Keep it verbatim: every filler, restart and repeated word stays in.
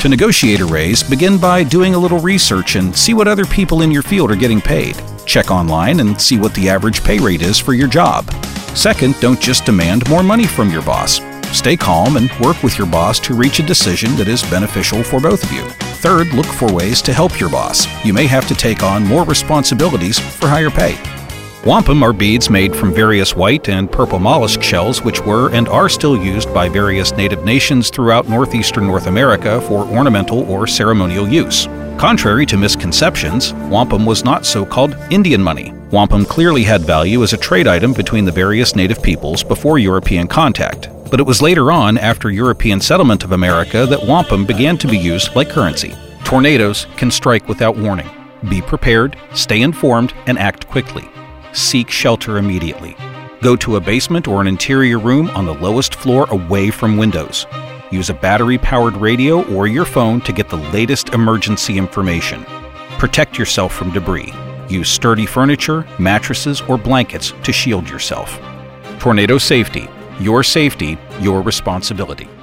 To negotiate a raise, begin by doing a little research and see what other people in your field are getting paid. Check online and see what the average pay rate is for your job. Second, don't just demand more money from your boss. Stay calm and work with your boss to reach a decision that is beneficial for both of you. Third, look for ways to help your boss. You may have to take on more responsibilities for higher pay. Wampum are beads made from various white and purple mollusk shells which were and are still used by various native nations throughout northeastern North America for ornamental or ceremonial use. Contrary to misconceptions, wampum was not so-called Indian money. Wampum clearly had value as a trade item between the various native peoples before European contact, but it was later on, after European settlement of America, that wampum began to be used like currency. Tornadoes can strike without warning. Be prepared, stay informed, and act quickly. Seek shelter immediately. Go to a basement or an interior room on the lowest floor away from windows. Use a battery-powered radio or your phone to get the latest emergency information. Protect yourself from debris. Use sturdy furniture, mattresses, or blankets to shield yourself. Tornado safety. Your safety, your responsibility.